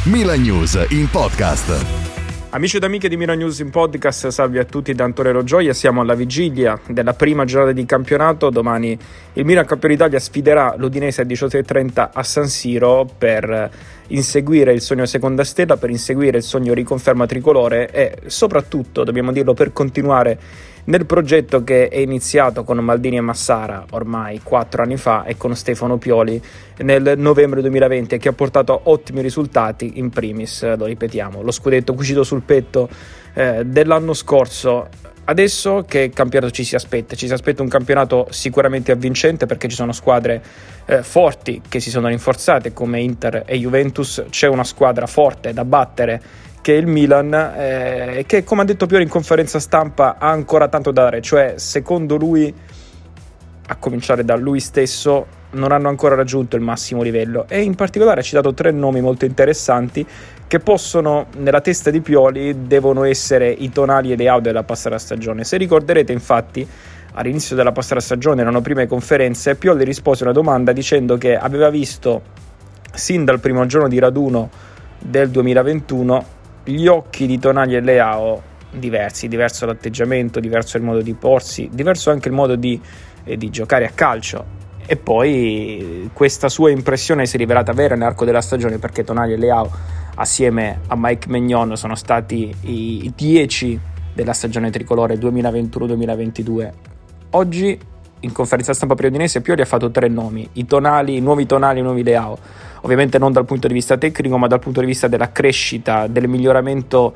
Milan News in podcast. Amici ed amiche di Milan News in podcast, salve a tutti da Antonello Gioia. Siamo alla vigilia della prima giornata di campionato. Domani il Milan campione d'Italia sfiderà l'Udinese alle 18:30 a San Siro per inseguire il sogno seconda stella, per inseguire il sogno riconferma tricolore e soprattutto, dobbiamo dirlo, per continuare nel progetto che è iniziato con Maldini e Massara ormai 4 anni fa e con Stefano Pioli nel novembre 2020 e che ha portato ottimi risultati, in primis, lo ripetiamo, lo scudetto cucito sul petto dell'anno scorso. Adesso che campionato ci si aspetta? Ci si aspetta un campionato sicuramente avvincente, perché ci sono squadre forti che si sono rinforzate come Inter e Juventus, c'è una squadra forte da battere che è il Milan, che, come ha detto Pioli in conferenza stampa, ha ancora tanto da dare, cioè secondo lui, a cominciare da lui stesso, non hanno ancora raggiunto il massimo livello, e in particolare ha citato 3 nomi molto interessanti che possono, nella testa di Pioli, devono essere i Tonali e Leao della passata stagione. Se ricorderete, infatti, all'inizio della passata stagione, erano prime conferenze, Pioli rispose a una domanda dicendo che aveva visto sin dal primo giorno di raduno del 2021 gli occhi di Tonali e Leao diverso l'atteggiamento, diverso il modo di porsi, diverso anche il modo di giocare a calcio. E poi questa sua impressione si è rivelata vera nell'arco della stagione, perché Tonali e Leao assieme a Mike Maignan sono stati i 10 della stagione tricolore 2021-2022. Oggi in conferenza stampa per Udinese Pioli ha fatto 3 nomi, i nuovi Tonali, i nuovi Leao, ovviamente non dal punto di vista tecnico ma dal punto di vista della crescita, del miglioramento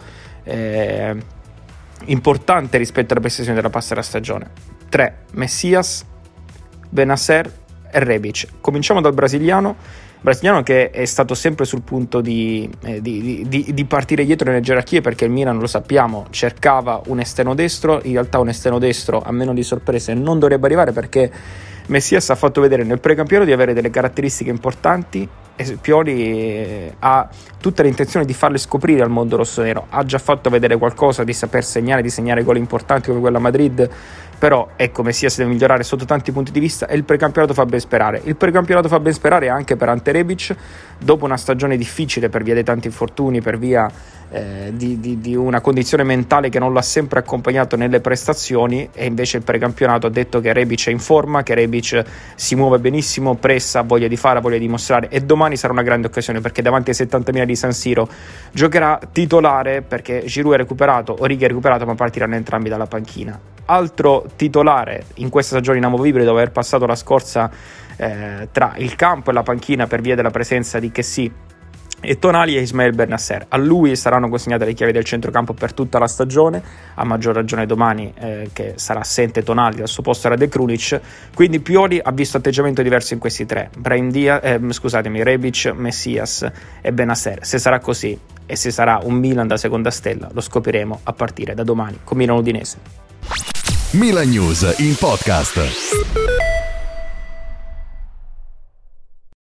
importante rispetto alla prestazione della passata stagione. 3: Messias, Bennacer e Rebic. Cominciamo dal brasiliano che è stato sempre sul punto di partire dietro nelle gerarchie, perché il Milan, lo sappiamo, cercava un esterno destro. In realtà un esterno destro, a meno di sorprese, non dovrebbe arrivare, perché Messias ha fatto vedere nel precampionato di avere delle caratteristiche importanti e Pioli ha tutta l'intenzione di farle scoprire al mondo rossonero. Ha già fatto vedere qualcosa, di saper segnare, di segnare gol importanti come quello a Madrid, però ecco, Messias deve migliorare sotto tanti punti di vista e il precampionato fa ben sperare. Il precampionato fa ben sperare anche per Ante Rebic, dopo una stagione difficile per via dei tanti infortuni, per via di una condizione mentale che non l'ha sempre accompagnato nelle prestazioni, e invece il precampionato ha detto che Rebic è in forma, che Rebic si muove benissimo, pressa, ha voglia di fare, ha voglia di dimostrare, e domani sarà una grande occasione, perché davanti ai 70.000 di San Siro giocherà titolare, perché Giroud è recuperato, Origi è recuperato, ma partiranno entrambi dalla panchina. Altro titolare in questa stagione inamovibile, dopo aver passato la scorsa tra il campo e la panchina per via della presenza di Kessie e Tonali, e Ismael Bennacer. A lui saranno consegnate le chiavi del centrocampo per tutta la stagione, a maggior ragione domani che sarà assente Tonali, al suo posto era De Krunic. Quindi Pioli ha visto atteggiamento diverso in questi 3: Rebic, Messias e Bennacer. Se sarà così e se sarà un Milan da seconda stella lo scopriremo a partire da domani con Milan Udinese. Milan News in podcast.